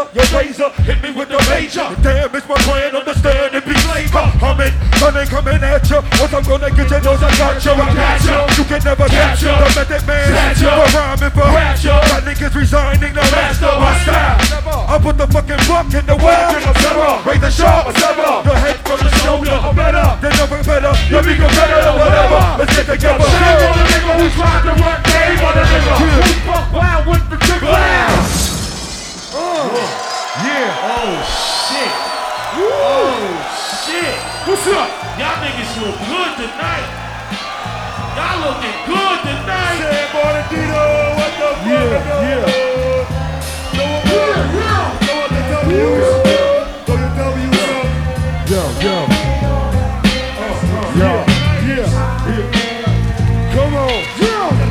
your razor, hit me with the major. Damn, it's my brand, understand it be flavor. Humming, coming at ya. Once I'm gonna get your nose, I got you. I got you. You can never catch ya. The method man, for rhyming for rapture. My niggas resigning, no master my style. I put the fucking buck in the well. Raise the sharp, the head from the shoulder. I'm better, then never better. You be better, whatever. Let's get together. Shame on the nigga who tried to run game on the nigga who fuck wild with the trigger. Yeah. Oh shit. Oh shit. What's up? Y'all niggas look good tonight. Y'all looking good tonight. Say, Bernardino, what the fuck? Yeah. Yo. Yeah. Come on.